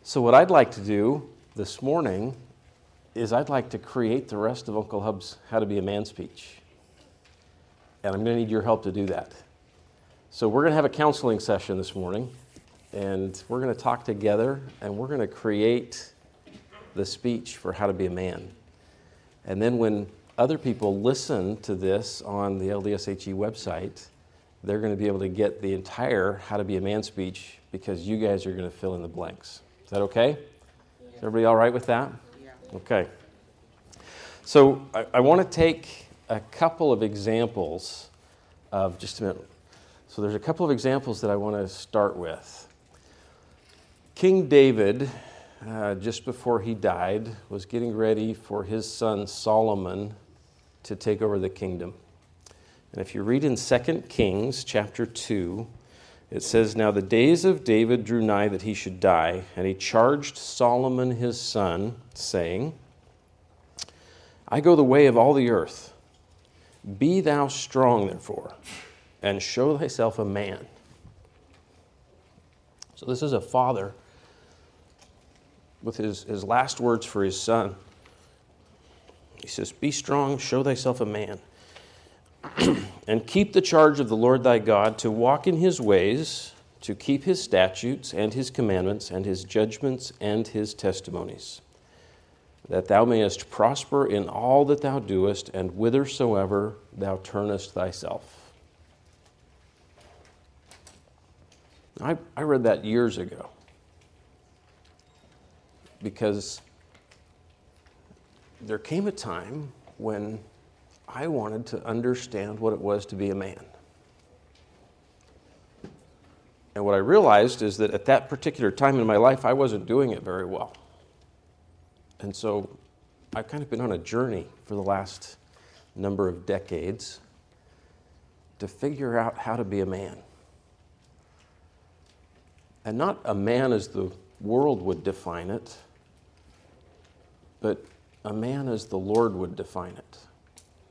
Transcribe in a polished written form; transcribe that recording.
So what I'd like to do this morning is I'd like to create the rest of Uncle Hub's How to Be a Man speech. And I'm going to need your help to do that. So we're going to have a counseling session this morning, and we're going to talk together, and we're going to create the speech for How to Be a Man. And then when other people listen to this on the LDSHE website, they're going to be able to get the entire How to Be a Man speech because you guys are going to fill in the blanks. Is that okay? Yeah. Is everybody all right with that? Yeah. Okay. So I want to take a couple of examples of, just a minute. So there's a couple of examples that I want to start with. King David, just before he died, was getting ready for his son Solomon to take over the kingdom. And if you read in 2 Kings chapter 2, it says, "Now the days of David drew nigh that he should die, and he charged Solomon his son, saying, I go the way of all the earth. Be thou strong, therefore, and show thyself a man." So this is a father with his last words for his son. He says, "Be strong, show thyself a man, and keep the charge of the Lord thy God, to walk in his ways, to keep his statutes and his commandments and his judgments and his testimonies, that thou mayest prosper in all that thou doest, and whithersoever thou turnest thyself." I read that years ago because there came a time when I wanted to understand what it was to be a man. And what I realized is that at that particular time in my life, I wasn't doing it very well. And so I've kind of been on a journey for the last number of decades to figure out how to be a man. And not a man as the world would define it, but a man as the Lord would define it.